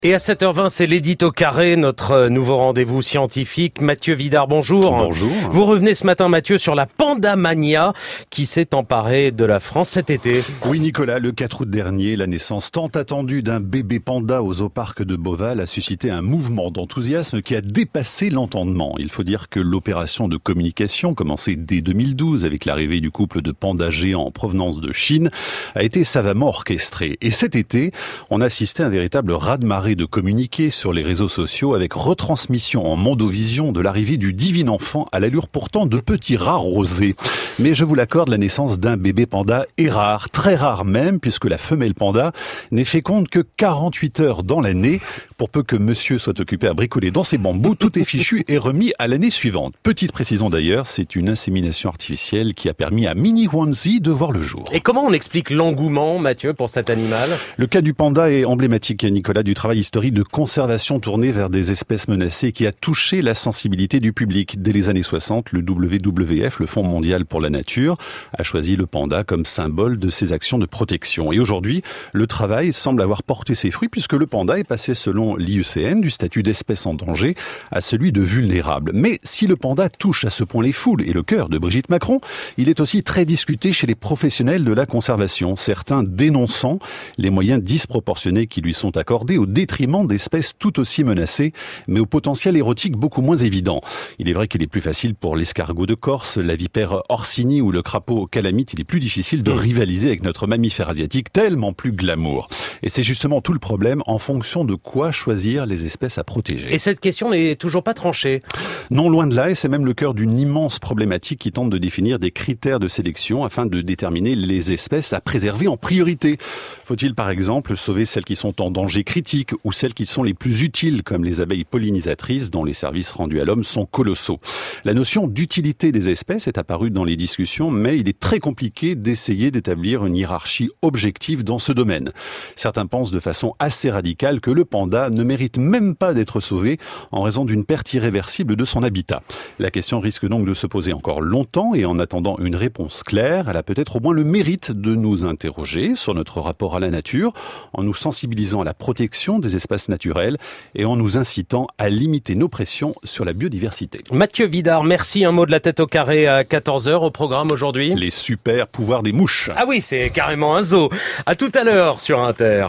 Et à 7h20, c'est l'édito carré, notre nouveau rendez-vous scientifique. Mathieu Vidard, bonjour. Bonjour. Vous revenez ce matin, Mathieu, sur la pandamania qui s'est emparée de la France cet été. Oui, Nicolas, le 4 août dernier, la naissance tant attendue d'un bébé panda au zooparc de Beauval a suscité un mouvement d'enthousiasme qui a dépassé l'entendement. Il faut dire que l'opération de communication, commencée dès 2012 avec l'arrivée du couple de pandas géants en provenance de Chine, a été savamment orchestrée. Et cet été, on a assisté à un véritable raz-de-marée de communiquer sur les réseaux sociaux avec retransmission en mondovision de l'arrivée du divin enfant à l'allure pourtant de petits rats rosés. Mais je vous l'accorde, la naissance d'un bébé panda est rare, très rare même, puisque la femelle panda n'est féconde que 48 heures dans l'année. Pour peu que monsieur soit occupé à bricoler dans ses bambous, tout est fichu et remis à l'année suivante. Petite précision d'ailleurs, c'est une insémination artificielle qui a permis à Mini Wanzi de voir le jour. Et comment on explique l'engouement, Mathieu, pour cet animal ? Le cas du panda est emblématique, Nicolas, du travail historique de conservation tourné vers des espèces menacées qui a touché la sensibilité du public. Dès les années 60, le WWF, le Fonds mondial pour la nature, a choisi le panda comme symbole de ses actions de protection. Et aujourd'hui, le travail semble avoir porté ses fruits puisque le panda est passé, selon l'IUCN, du statut d'espèce en danger à celui de vulnérable. Mais si le panda touche à ce point les foules et le cœur de Brigitte Macron, il est aussi très discuté chez les professionnels de la conservation, certains dénonçant les moyens disproportionnés qui lui sont accordés au détriment d'espèces tout aussi menacées, mais au potentiel érotique beaucoup moins évident. Il est vrai qu'il est plus facile pour l'escargot de Corse, la vipère Orsini ou le crapaud calamite, il est plus difficile de rivaliser avec notre mammifère asiatique, tellement plus glamour. Et c'est justement tout le problème, en fonction de quoi choisir les espèces à protéger. Et cette question n'est toujours pas tranchée. Non, loin de là, et c'est même le cœur d'une immense problématique qui tente de définir des critères de sélection afin de déterminer les espèces à préserver en priorité. Faut-il par exemple sauver celles qui sont en danger critique ou celles qui sont les plus utiles, comme les abeilles pollinisatrices dont les services rendus à l'homme sont colossaux. La notion d'utilité des espèces est apparue dans les discussions, mais il est très compliqué d'essayer d'établir une hiérarchie objective dans ce domaine. Certains pensent de façon assez radicale que le panda ne mérite même pas d'être sauvé en raison d'une perte irréversible de son habitat. La question risque donc de se poser encore longtemps et en attendant une réponse claire, elle a peut-être au moins le mérite de nous interroger sur notre rapport à la nature, en nous sensibilisant à la protection des espaces naturels et en nous incitant à limiter nos pressions sur la biodiversité. Mathieu Vidard, merci. Un mot de la tête au carré à 14h au programme aujourd'hui. Les super pouvoirs des mouches. Ah oui, c'est carrément un zoo. À tout à l'heure sur Inter.